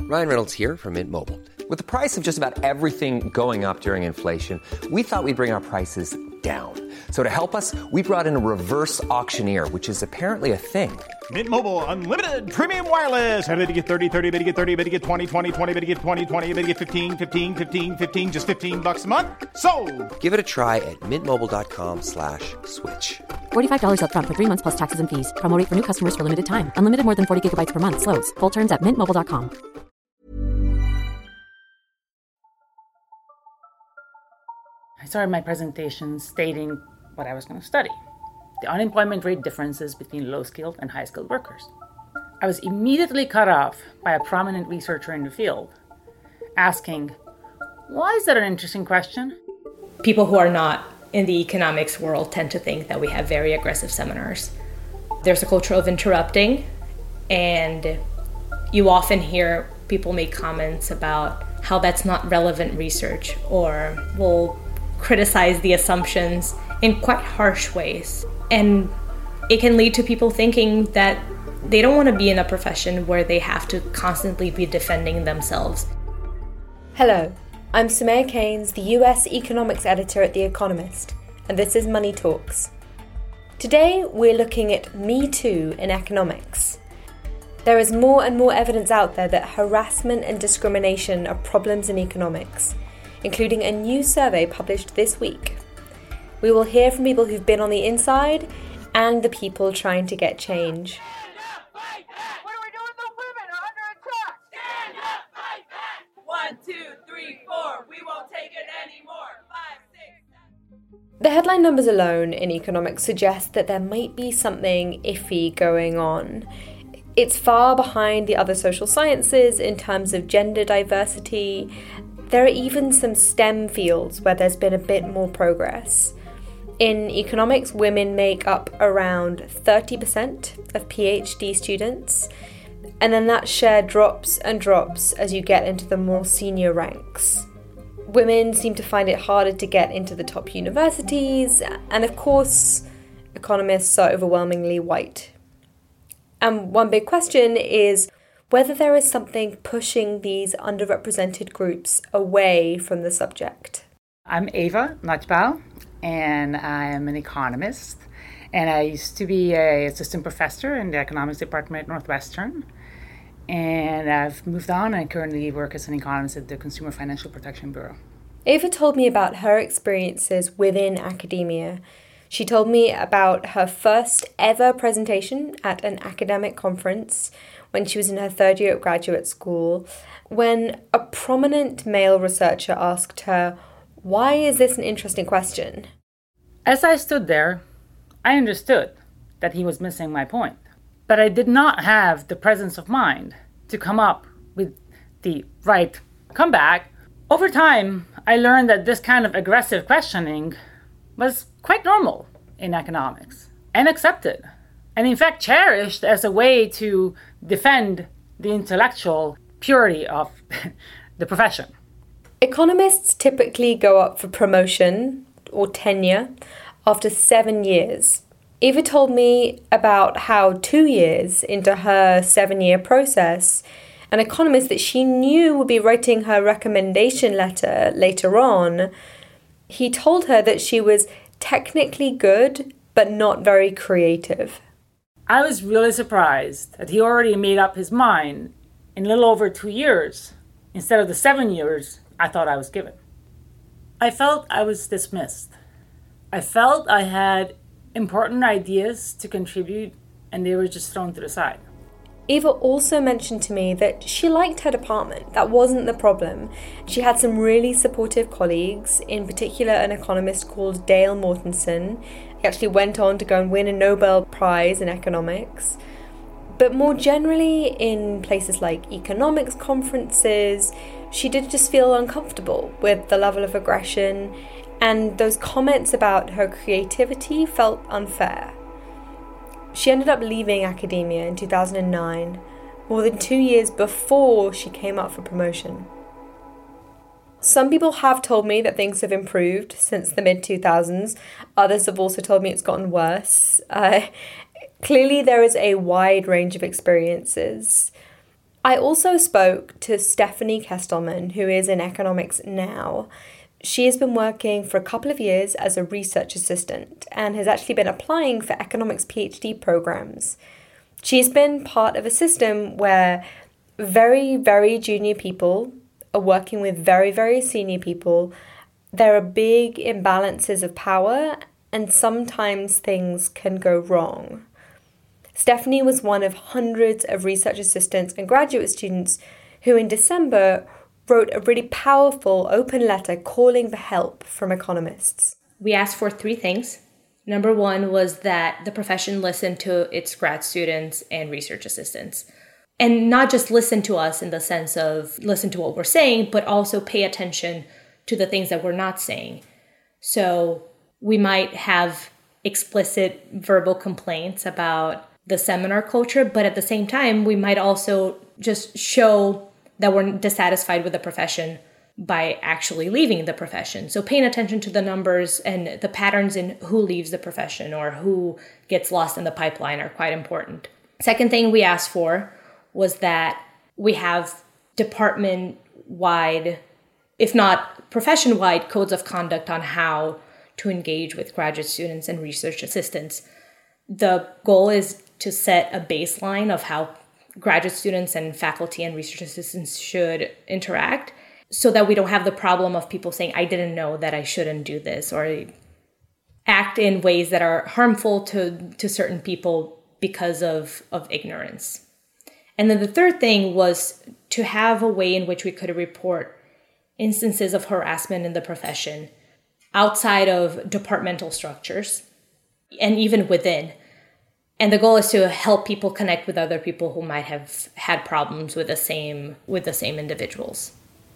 Ryan Reynolds here from Mint Mobile. With the price of just about everything going up during inflation, we thought we'd bring our prices down. So to help us, we brought in a reverse auctioneer, which is apparently a thing. Mint Mobile Unlimited Premium Wireless. How to get 30, 30, bit to get 30, bit to get 20, 20, 20, bit to get 20, 20, bit to get 15, 15, 15, 15, just $15 a month? Sold! Give it a try at mintmobile.com/switch. $45 up front for 3 months plus taxes and fees. Promo rate for new customers for limited time. Unlimited more than 40 gigabytes per month. Slows full terms at mintmobile.com. I started my presentation stating what I was going to study: the unemployment rate differences between low-skilled and high-skilled workers. I was immediately cut off by a prominent researcher in the field, asking, "Why is that an interesting question?" People who are not in the economics world tend to think that we have very aggressive seminars. There's a culture of interrupting, and you often hear people make comments about how that's not relevant research, or will criticize the assumptions in quite harsh ways. And it can lead to people thinking that they don't want to be in a profession where they have to constantly be defending themselves. Hello, I'm Soumaya Keynes, the US economics editor at The Economist, and this is Money Talks. Today we're looking at Me Too in economics. There is more and more evidence out there that harassment and discrimination are problems in economics, including a new survey published this week. We will hear from people who've been on the inside and the people trying to get change. Stand up, fight back! What are we doing? The women are under attack! Stand up, fight back! 1, 2, 3, 4. We won't take it anymore. 5, 6, 7. The headline numbers alone in economics suggest that there might be something iffy going on. It's far behind the other social sciences in terms of gender diversity. There are even some STEM fields where there's been a bit more progress. In economics, women make up around 30% of PhD students, and then that share drops and drops as you get into the more senior ranks. Women seem to find it harder to get into the top universities, and of course, economists are overwhelmingly white. And one big question is whether there is something pushing these underrepresented groups away from the subject. I'm Eva Najbal, and I'm an economist. And I used to be an assistant professor in the economics department at Northwestern. And I've moved on and currently work as an economist at the Consumer Financial Protection Bureau. Eva told me about her experiences within academia. She told me about her first ever presentation at an academic conference when she was in her third year at graduate school, when a prominent male researcher asked her, "Why is this an interesting question?" As I stood there, I understood that he was missing my point. But I did not have the presence of mind to come up with the right comeback. Over time, I learned that this kind of aggressive questioning was quite normal in economics and accepted, and in fact cherished as a way to defend the intellectual purity of the profession. Economists typically go up for promotion or tenure after 7 years. Eva told me about how 2 years into her 7-year process, an economist that she knew would be writing her recommendation letter later on, he told her that she was technically good, but not very creative. I was really surprised that he already made up his mind in a little over 2 years, instead of the 7 years I thought I was given. I felt I was dismissed. I felt I had important ideas to contribute, and they were just thrown to the side. Eva also mentioned to me that she liked her department. That wasn't the problem. She had some really supportive colleagues, in particular an economist called Dale Mortensen. He actually went on to go and win a Nobel Prize in economics. But more generally, in places like economics conferences, she did just feel uncomfortable with the level of aggression, and those comments about her creativity felt unfair. She ended up leaving academia in 2009, more than 2 years before she came up for promotion. Some people have told me that things have improved since the mid-2000s. Others have also told me it's gotten worse. Clearly, there is a wide range of experiences. I also spoke to Stephanie Kestelman, who is in economics now. She has been working for a couple of years as a research assistant and has actually been applying for economics PhD programs. She's been part of a system where very, very junior people are working with very, very senior people. There are big imbalances of power, and sometimes things can go wrong. Stephanie was one of hundreds of research assistants and graduate students who in December wrote a really powerful open letter calling for help from economists. We asked for 3 things. Number 1 was that the profession listen to its grad students and research assistants. And not just listen to us in the sense of listen to what we're saying, but also pay attention to the things that we're not saying. So we might have explicit verbal complaints about the seminar culture, but at the same time, we might also just show that we're dissatisfied with the profession by actually leaving the profession. So paying attention to the numbers and the patterns in who leaves the profession or who gets lost in the pipeline are quite important. Second thing we asked for was that we have department-wide, if not profession-wide, codes of conduct on how to engage with graduate students and research assistants. The goal is to set a baseline of how graduate students and faculty and research assistants should interact so that we don't have the problem of people saying, I didn't know that I shouldn't do this, or act in ways that are harmful to certain people because of ignorance. And then the third thing was to have a way in which we could report instances of harassment in the profession outside of departmental structures and even within. And the goal is to help people connect with other people who might have had problems with the same individuals.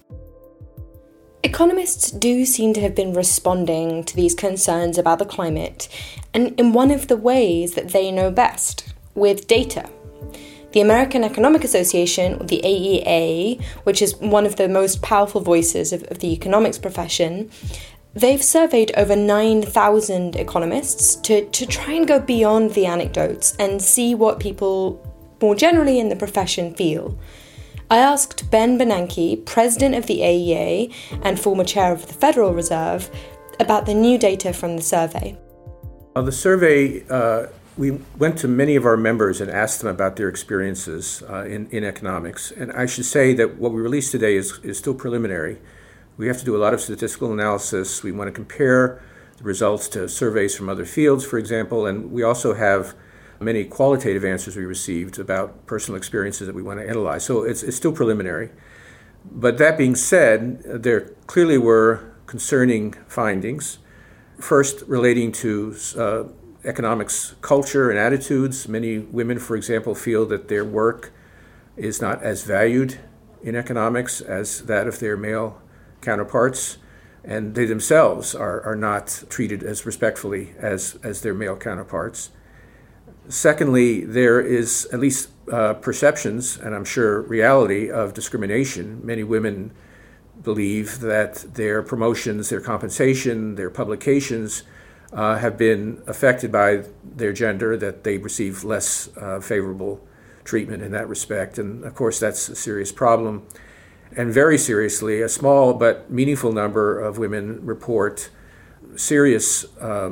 Economists do seem to have been responding to these concerns about the climate, and in one of the ways that they know best, with data. The American Economic Association, or the AEA, which is one of the most powerful voices of the economics profession, they've surveyed over 9,000 economists to try and go beyond the anecdotes and see what people more generally in the profession feel. I asked Ben Bernanke, president of the AEA and former chair of the Federal Reserve, about the new data from the survey. The survey, we went to many of our members and asked them about their experiences in economics. And I should say that what we released today is still preliminary. We have to do a lot of statistical analysis. We want to compare the results to surveys from other fields, for example, and we also have many qualitative answers we received about personal experiences that we want to analyze. So it's still preliminary. But that being said, there clearly were concerning findings. First, relating to economics culture and attitudes. Many women, for example, feel that their work is not as valued in economics as that of their male counterparts, and they themselves are not treated as respectfully as their male counterparts. Secondly, there is at least perceptions, and I'm sure reality, of discrimination. Many women believe that their promotions, their compensation, their publications have been affected by their gender, that they receive less favorable treatment in that respect. And of course, that's a serious problem. And very seriously, a small but meaningful number of women report serious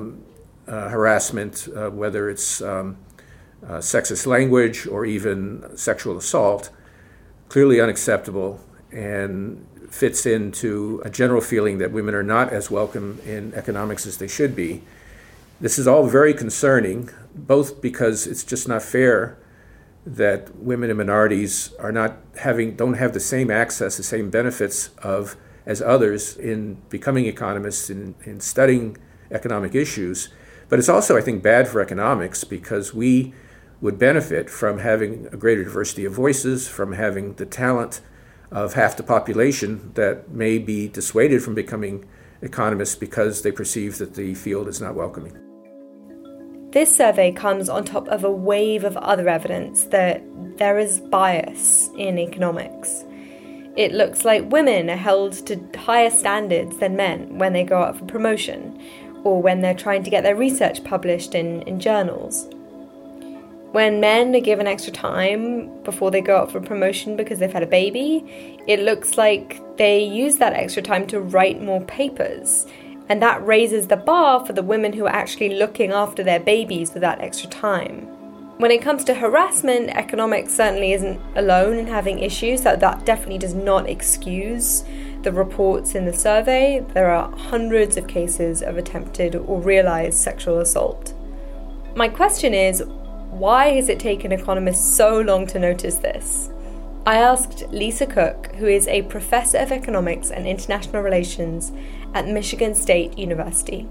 harassment, whether it's sexist language or even sexual assault, clearly unacceptable and fits into a general feeling that women are not as welcome in economics as they should be. This is all very concerning, both because it's just not fair that women and minorities don't have the same access, the same benefits as others in becoming economists, in studying economic issues. But it's also, I think, bad for economics because we would benefit from having a greater diversity of voices, from having the talent of half the population that may be dissuaded from becoming economists because they perceive that the field is not welcoming. This survey comes on top of a wave of other evidence that there is bias in economics. It looks like women are held to higher standards than men when they go out for promotion, or when they're trying to get their research published in journals. When men are given extra time before they go up for promotion because they've had a baby, it looks like they use that extra time to write more papers. And that raises the bar for the women who are actually looking after their babies with that extra time. When it comes to harassment, economics certainly isn't alone in having issues. That definitely does not excuse the reports in the survey. There are hundreds of cases of attempted or realized sexual assault. My question is, why has it taken economists so long to notice this? I asked Lisa Cook, who is a professor of economics and international relations at Michigan State University.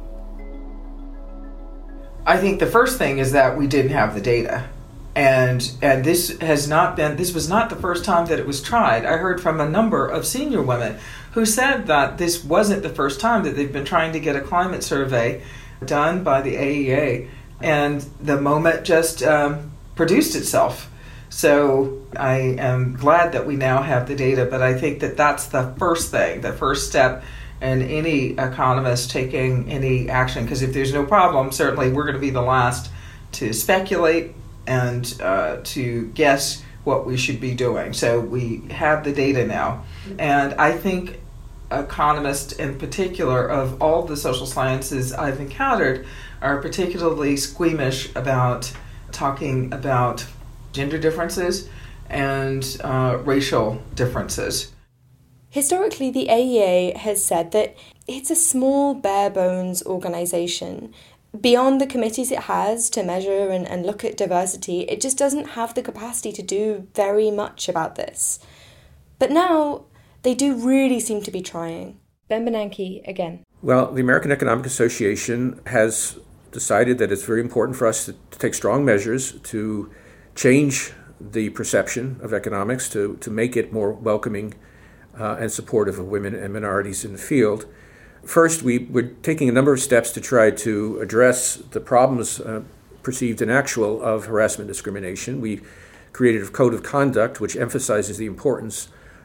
I think the first thing is that we didn't have the data. And this was not the first time that it was tried. I heard from a number of senior women who said that this wasn't the first time that they've been trying to get a climate survey done by the AEA. And the moment just produced itself. So I am glad that we now have the data, but I think that that's the first thing, the first step in any economist taking any action. Because if there's no problem, certainly we're going to be the last to speculate and to guess what we should be doing. So we have the data now. And I think economists in particular of all the social sciences I've encountered are particularly squeamish about talking about gender differences and racial differences. Historically, the AEA has said that it's a small, bare-bones organisation. Beyond the committees it has to measure and look at diversity, it just doesn't have the capacity to do very much about this. But now, they do really seem to be trying. Ben Bernanke again. Well, the American Economic Association has decided that it's very important for us to take strong measures to change the perception of economics, to make it more welcoming and supportive of women and minorities in the field. First, we're taking a number of steps to try to address the problems perceived and actual of harassment and discrimination. We created a code of conduct which emphasizes the importance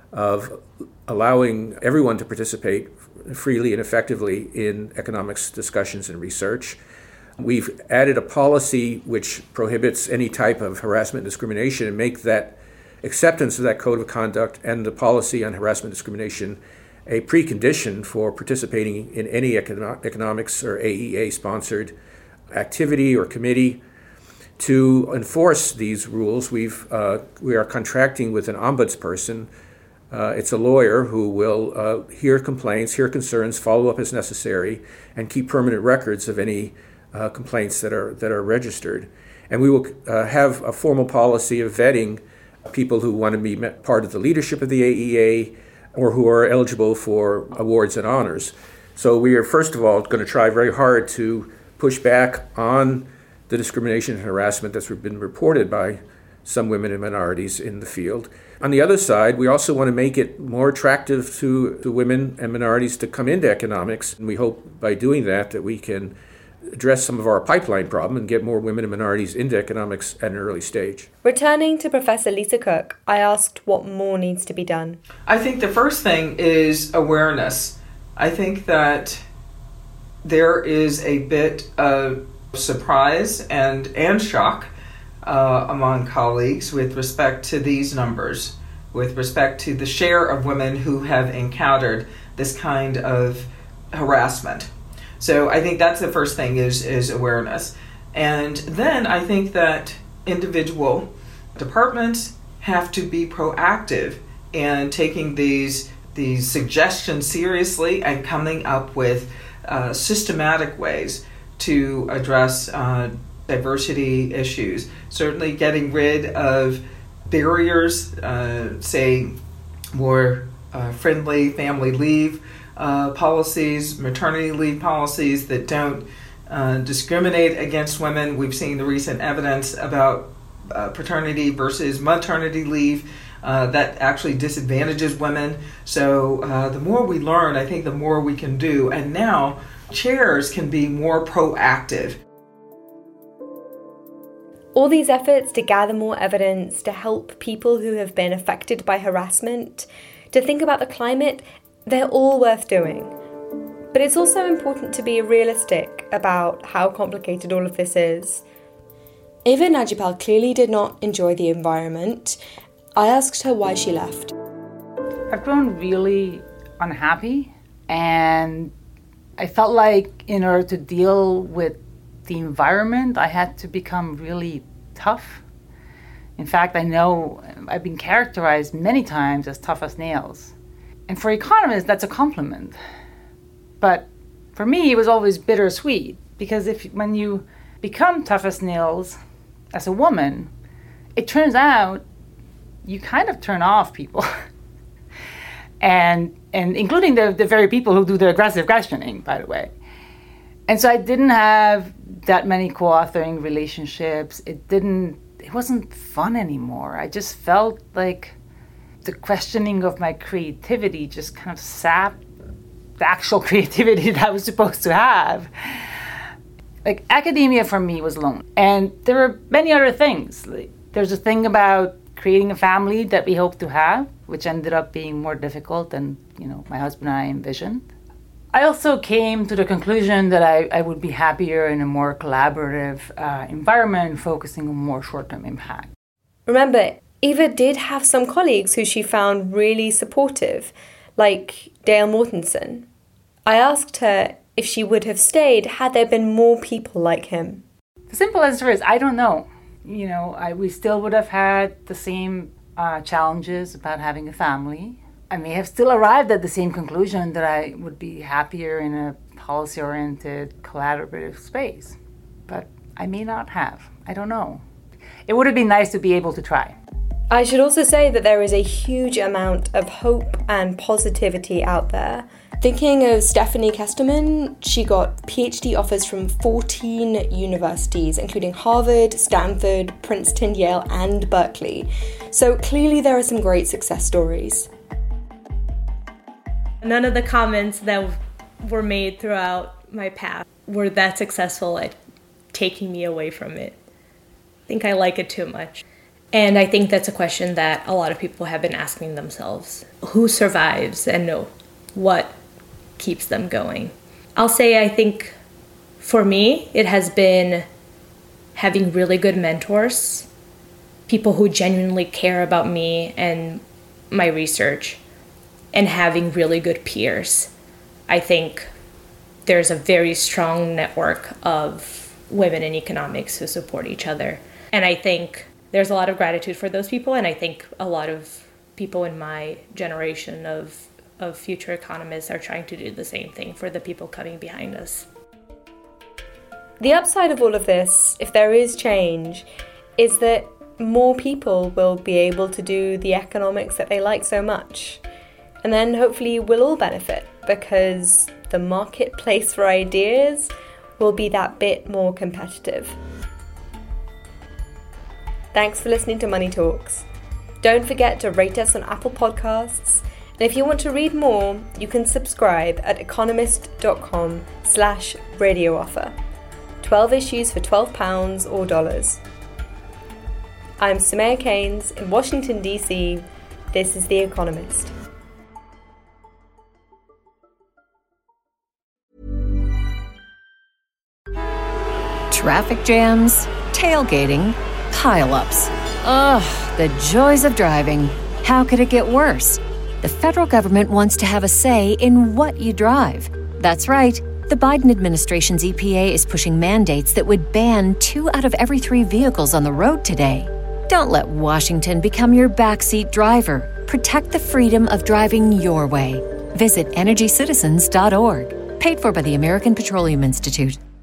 of allowing everyone to participate freely and effectively in economics discussions and research. We've added a policy which prohibits any type of harassment and discrimination and make that acceptance of that code of conduct and the policy on harassment and discrimination a precondition for participating in any economics or AEA-sponsored activity or committee. To enforce these rules, we are contracting with an ombudsperson. It's a lawyer who will hear complaints, hear concerns, follow up as necessary, and keep permanent records of any complaints that are registered. And we will have a formal policy of vetting people who want to be part of the leadership of the AEA or who are eligible for awards and honors. So we are, first of all, going to try very hard to push back on the discrimination and harassment that's been reported by some women and minorities in the field. On the other side, we also want to make it more attractive to women and minorities to come into economics. And we hope by doing that we can address some of our pipeline problem and get more women and minorities into economics at an early stage. Returning to Professor Lisa Cook, I asked what more needs to be done. I think the first thing is awareness. I think that there is a bit of surprise and shock among colleagues with respect to these numbers, with respect to the share of women who have encountered this kind of harassment. So I think that's the first thing is awareness. And then I think that individual departments have to be proactive in taking these suggestions seriously and coming up with systematic ways to address diversity issues. Certainly getting rid of barriers, say more friendly family leave policies, maternity leave policies that don't discriminate against women. We've seen the recent evidence about paternity versus maternity leave that actually disadvantages women. So the more we learn, I think the more we can do. And now chairs can be more proactive. All these efforts to gather more evidence, to help people who have been affected by harassment, to think about the climate, they're all worth doing. But it's also important to be realistic about how complicated all of this is. Eva Najipal clearly did not enjoy the environment. I asked her why she left. I've grown really unhappy, and I felt like in order to deal with the environment, I had to become really tough. In fact, I know I've been characterized many times as tough as nails. And for economists, that's a compliment. But for me, it was always bittersweet, because when you become tough as nails as a woman, it turns out you kind of turn off people. and including the very people who do the aggressive questioning, by the way. And so I didn't have that many co-authoring relationships. It wasn't fun anymore. I just felt like the questioning of my creativity just kind of sapped the actual creativity that I was supposed to have. Like, academia for me was lonely. And there were many other things. Like, there's a thing about creating a family that we hoped to have, which ended up being more difficult than, my husband and I envisioned. I also came to the conclusion that I would be happier in a more collaborative environment, focusing on more short-term impact. Remember, Eva did have some colleagues who she found really supportive, like Dale Mortensen. I asked her if she would have stayed had there been more people like him. The simple answer is, I don't know. We still would have had the same challenges about having a family. I may have still arrived at the same conclusion that I would be happier in a policy-oriented, collaborative space. But I may not have. I don't know. It would have been nice to be able to try. I should also say that there is a huge amount of hope and positivity out there. Thinking of Stephanie Kesterman, she got PhD offers from 14 universities, including Harvard, Stanford, Princeton, Yale, and Berkeley. So clearly there are some great success stories. None of the comments that were made throughout my path were that successful at taking me away from it. I think I like it too much. And I think that's a question that a lot of people have been asking themselves. Who survives and what keeps them going? I'll say I think for me, it has been having really good mentors, people who genuinely care about me and my research, and having really good peers. I think there's a very strong network of women in economics who support each other. And I think there's a lot of gratitude for those people, and I think a lot of people in my generation of future economists are trying to do the same thing for the people coming behind us. The upside of all of this, if there is change, is that more people will be able to do the economics that they like so much. And then hopefully we'll all benefit, because the marketplace for ideas will be that bit more competitive. Thanks for listening to Money Talks. Don't forget to rate us on Apple Podcasts. And if you want to read more, you can subscribe at economist.com/radio offer. 12 issues for £12 or dollars. I'm Sumaya Keynes in Washington, D.C. This is The Economist. Traffic jams, tailgating, pile-ups. Ugh, the joys of driving. How could it get worse? The federal government wants to have a say in what you drive. That's right. The Biden administration's EPA is pushing mandates that would ban 2 out of every 3 vehicles on the road today. Don't let Washington become your backseat driver. Protect the freedom of driving your way. Visit EnergyCitizens.org. Paid for by the American Petroleum Institute.